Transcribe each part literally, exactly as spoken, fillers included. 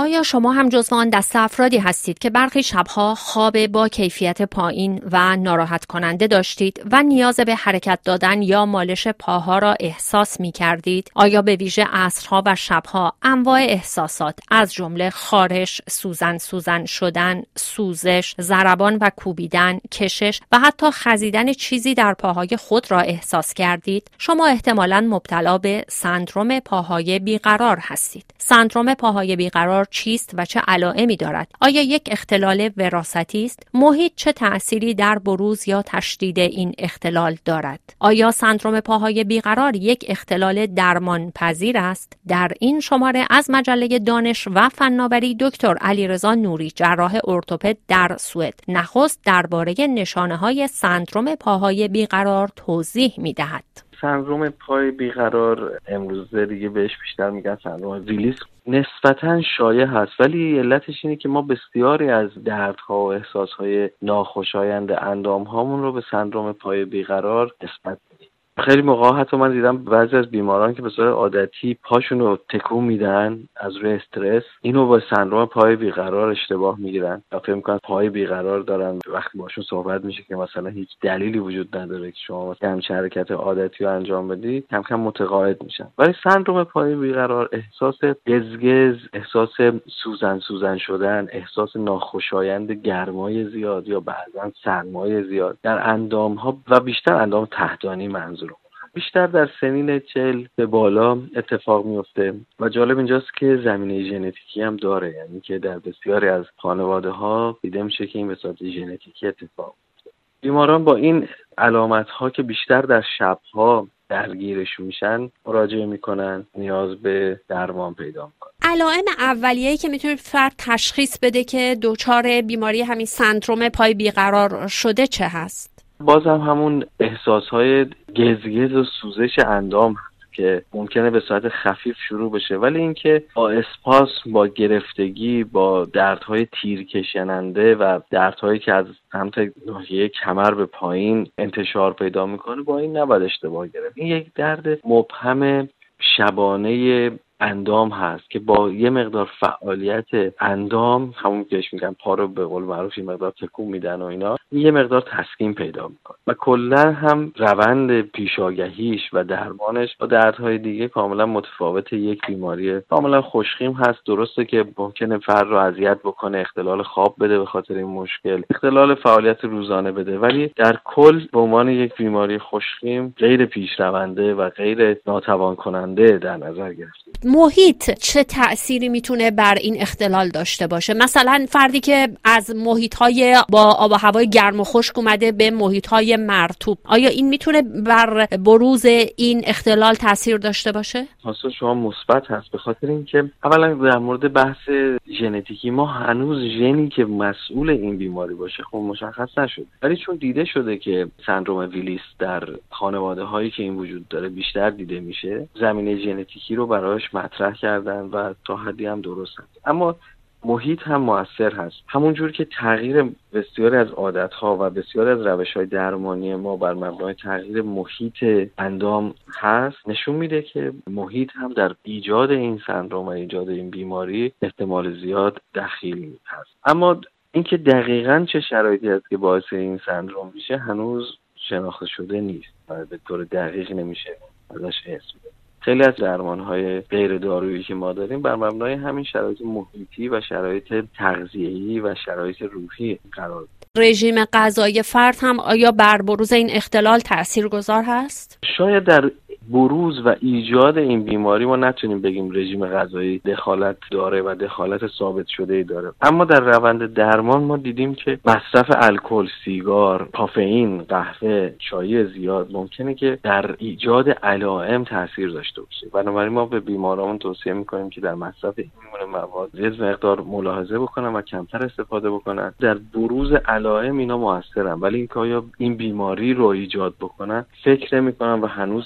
آیا شما هم جزو آن دسته افرادی هستید که برخی شبها خواب با کیفیت پایین و ناراحت کننده داشتید و نیاز به حرکت دادن یا مالش پاها را احساس می کردید؟ آیا به ویژه عصرها و شبها انواع احساسات از جمله خارش، سوزن سوزن شدن، سوزش، ضربان و کوبیدن، کشش و حتی خزیدن چیزی در پاهای خود را احساس کردید؟ شما احتمالاً مبتلا به سندرم پاهای بیقرار هستید. سندرم پاهای بیقرار چیست و چه علائمی دارد؟ آیا یک اختلال وراثتی است؟ محیط چه تأثیری در بروز یا تشدید این اختلال دارد؟ آیا سندرم پاهای بیقرار یک اختلال درمان پذیر است؟ در این شماره از مجله دانش و فناوری دکتر علیرضا نوری، جراح ارتوپد در سوئد، نخست درباره نشانه‌های سندرم پاهای بیقرار توضیح می‌دهد. سندرم پای بیقرار امروزه دیگه بهش بیشتر میگن سندرم ویلیس، نسبتاً شایع هست، ولی علتش اینه که ما بسیاری از دردها و احساسهای ناخوشایند اندامهامون رو به سندرم پای بیقرار نسبت میدیم. خیلی موقع حتی من دیدم بعضی از بیماران که به صورت عادتی پاشون رو تکون میدن از روی استرس، اینو با سندرم پای بیقرار اشتباه میگیرن و فکر میکنن پای بیقرار دارن. وقتی باشون صحبت میشه که مثلا هیچ دلیلی وجود نداره که شما همچین حرکت عادتی رو انجام بدید، کم کم متقاعد میشن. ولی سندرم پای بیقرار احساس گزگز، احساس سوزن سوزن شدن، احساس ناخوشایند گرمای زیاد یا بعضا سرمای زیاد در اندامها و بیشتر اندام تحتانی منظور بیشتر در سنین چهل به بالا اتفاق میفته و جالب اینجاست که زمینه ژنتیکی هم داره، یعنی که در بسیاری از خانواده ها دیده میشه که این به صورت ژنتیکی اتفاق میفته. بیماران با این علامت ها که بیشتر در شبها درگیرش میشن مراجعه میکنن، نیاز به درمان پیدا میکنن. علائم اولیه‌ای که میتونه فرد تشخیص بده که دچار بیماری همین سندرم پای بیقرار شده چه هست؟ باز هم همون احساسهای گزگز و سوزش اندام هست که ممکنه به صورت خفیف شروع بشه، ولی اینکه با اسپاسم، با گرفتگی، با دردهای تیرکشننده و دردهایی که از سمت ناحیه کمر به پایین انتشار پیدا میکنه، با این نباید اشتباه گرفت. این یک درد مبهم شبانه اندام هست که با یه مقدار فعالیت اندام، همون که میگن پا رو به قول معروف یه مقدار تکون میدن و اینا، یه مقدار تسکین پیدا میکنه و کلا هم روند پیشاگهیش و درمانش با دردهای دیگه کاملا متفاوت. یک بیماری کاملا خوشخیم هست، درسته که ممکنه فرد رو اذیت بکنه، اختلال خواب بده به خاطر این مشکل، اختلال فعالیت روزانه بده، ولی در کل به عنوان یک بیماری خوشخیم غیر پیشرونده و غیر ناتوان کننده در نظر گرفته. محیط چه تأثیری میتونه بر این اختلال داشته باشه؟ مثلا فردی که از محیط‌های با آب و هوای گرم و خشک اومده به محیط‌های مرطوب، آیا این میتونه بر بروز این اختلال تأثیر داشته باشه؟ حاصل شما مثبت هست، به خاطر اینکه اولا در مورد بحث ژنتیکی ما هنوز ژنی که مسئول این بیماری باشه خب مشخص نشده، ولی چون دیده شده که سندرم ویلیس در خانواده‌هایی که این وجود داره بیشتر دیده میشه، زمینه ژنتیکی رو برایش مطرح کردن و تا حدی هم درست هست. اما محیط هم مؤثر هست، همونجور که تغییر بسیاری از عادت‌ها و بسیاری از روش‌های درمانی ما بر مبنای تغییر محیط اندام هست، نشون میده که محیط هم در ایجاد این سندرم و ایجاد این بیماری احتمال زیاد دخیل هست. اما اینکه دقیقاً چه شرایطی هست که باعث این سندرم میشه هنوز شناخته شده نیست و به طور دقیق نمیشه ازش اسم بزنه. خیلی از درمان‌های غیر دارویی که ما داریم بر مبنای همین شرایط محیطی و شرایط تغذیه‌ای و شرایط روحی قرار داره. رژیم غذایی فرد هم آیا بر بروز این اختلال تاثیرگذار هست؟ شاید در بروز و ایجاد این بیماری ما نتونیم بگیم رژیم غذایی دخالت داره و دخالت ثابت شده‌ای داره، اما در روند درمان ما دیدیم که مصرف الکل، سیگار، کافئین، قهوه، چای زیاد ممکنه که در ایجاد علائم تاثیر داشته باشه. بنابراین ما به بیماران توصیه میکنیم که در مصرف این گونه مواد یه مقدار ملاحظه بکنن و کمتر استفاده بکنن. در بروز علائم اینا موثرن، ولی اینکه آیا این بیماری رو ایجاد بکنن فکر نمی‌کنم و هنوز اثبات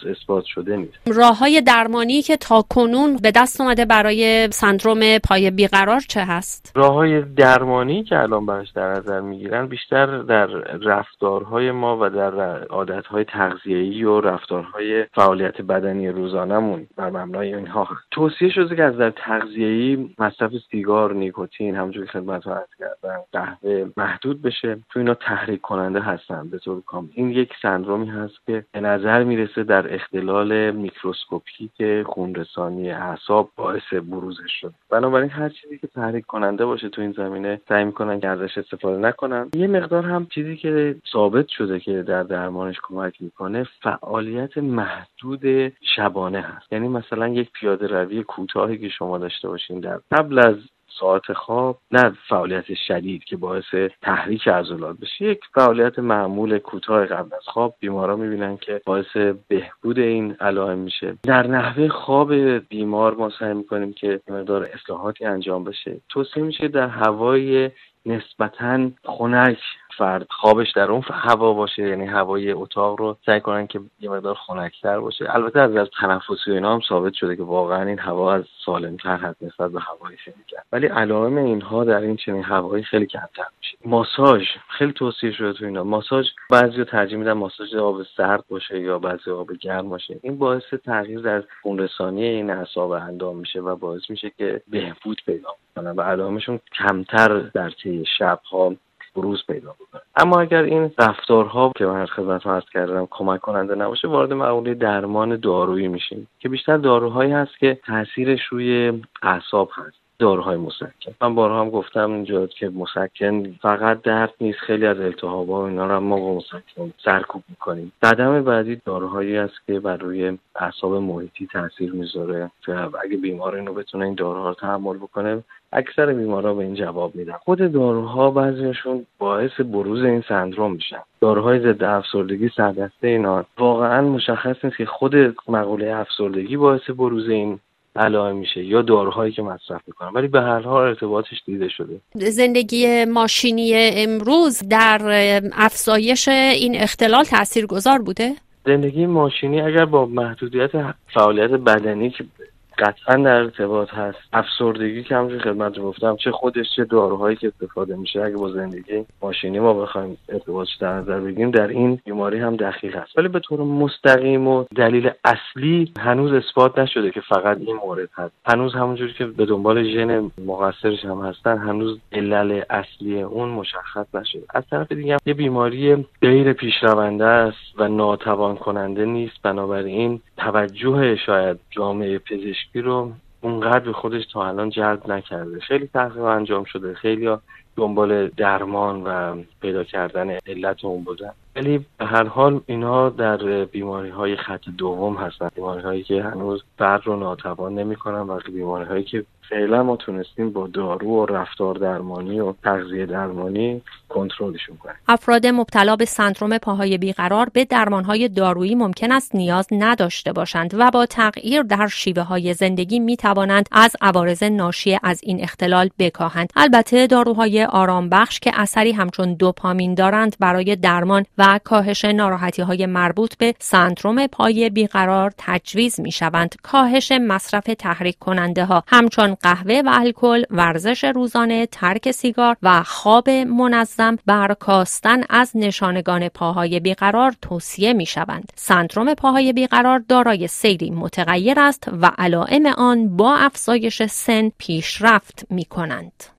شده نیست. راه‌های درمانی که تاکنون به دست اومده برای سندرم پای بیقرار چه هست؟ راه‌های درمانی که الان براش در نظر میگیرن بیشتر در رفتارهای ما و در عادتهای تغذیه‌ای و رفتارهای فعالیت بدنی روزانمون بر مبنای اینها توصیه شده که از در تغذیه‌ای مصرف سیگار، نیکوتین، همونجوری که خدمتتون عرض کردم، قهوه محدود بشه. تو اینا تحریک کننده هستن به طور کامل. این یک سندرومی هست که به نظر میرسه در اختلال میکروسکوپیک خونرسانی اعصاب باعث بروزش شد. بنابراین هر چیزی که تحریک کننده باشه تو این زمینه سعی میکنن که ازش استفاده نکنن. یه مقدار هم چیزی که ثابت شده که در درمانش کمک میکنه فعالیت محدود شبانه هست. یعنی مثلا یک پیاده روی کوتاهی که شما داشته باشین در قبل از ساعت خواب، نه فعالیت شدید که باعث تحریک عضلات بشه، یک فعالیت معمول کوتاه قبل از خواب بیمارا میبینن که باعث بهبود این علائم میشه. در نحوه خواب بیمار ما سعی میکنیم که مقدار اصلاحاتی انجام بشه. توصیه میشه در هوای نسبتاً خنک فرد خوابش در اون هوا باشه، یعنی هوای اتاق رو سعی کنن که یه مقدار خنک‌تر باشه. البته از از تنفسی و اینا هم ثابت شده که واقعا این هوا از سالم‌تر هست نسبت به هوای خنک، ولی علائم اینها در این چنین هوایی خیلی کمتر میشه. ماساژ خیلی توصیه شده تو اینا. ماساژ بعضیا ترجیح میدن ماساژ آب سرد باشه یا بعضی آب گرم باشه. این باعث تغییر در خونرسانی این اعصاب اندام میشه و باعث میشه که بهبود پیدا کنن و علائمشون کمتر در طی شب‌ها بروز پیدا بکنه. اما اگر این رفتارها که من خدمتتون عرض کردم کمک کننده نباشه، وارد مقوله درمان دارویی میشیم که بیشتر داروهایی هست که تاثیرش روی اعصاب هست. داروهای مسکن، من بارها هم گفتم اینجا که مسکن فقط درد نیست، خیلی از التهاب‌ها و اینا رو ما با مسکن سرکوب می‌کنیم. قدم بعدی داروهایی است که بر روی اعصاب محیطی تاثیر میذاره که اگه بیمار اینو بتونه این داروها رو تحمل بکنه، اکثر بیمارا به این جواب میدن. خود داروها بعضیشون باعث بروز این سندروم میشن. داروهای ضد افسردگی سردسته اینا واقعا مشخص نیست که خود مقوله افسردگی باعث بروز این علائم میشه یا داروهایی که مصرف میکنن، ولی به هر حال ارتباطش دیده شده. زندگی ماشینی امروز در افزایش این اختلال تاثیرگذار بوده؟ زندگی ماشینی اگر با محدودیت فعالیت بدنی که قطعا در ارتباط هست، افسردگی که همونجوری خدمت گفتم چه خودش چه داروهایی که استفاده میشه اگه با زندگی ماشینی ما بخوایم ارتباطش در نظر بگیریم در این بیماری هم دخیل هست، ولی به طور مستقیم و دلیل اصلی هنوز اثبات نشده که فقط این مورد هست. هنوز همونجوری که به دنبال ژن مقصرش هم هستن، هنوز علل اصلی اون مشخص نشده. از طرف دیگه یه بیماری غیر پیشرونده است و ناتوان کننده نیست، بنابراین توجه شاید جامعه پزشکی رو اونقدر به خودش تا الان جلب نکرده. خیلی تحقیق انجام شده، خیلی ها دنبال درمان و پیدا کردن علت اون بودن، ولی به هر حال اینا در بیماری های خط دوم هستن، بیماری هایی که هنوز فرد رو ناتوان نمی کنن و بیماری هایی که فعلا ما تونستیم با دارو و رفتار درمانی و تغذیه درمانی کنترلشون کنیم. افراد مبتلا به سندرم پاهای بیقرار به درمانهای دارویی ممکن است نیاز نداشته باشند و با تغییر در شیوه های زندگی می توانند از عوارض ناشی از این اختلال بکاهند. البته داروهای آرام بخش که اثری همچون دوپامین دارند برای درمان و کاهش ناراحتی‌های مربوط به سندرم پای بیقرار تجویز می‌شوند. کاهش مصرف تحریک کننده ها همچون قهوه و الکل، ورزش روزانه، ترک سیگار و خواب منظم برکاستن از نشانگان پاهای بیقرار توصیه می‌شوند. سندرم پاهای بیقرار دارای سیری متغیر است و علائم آن با افزایش سن پیشرفت می‌کنند.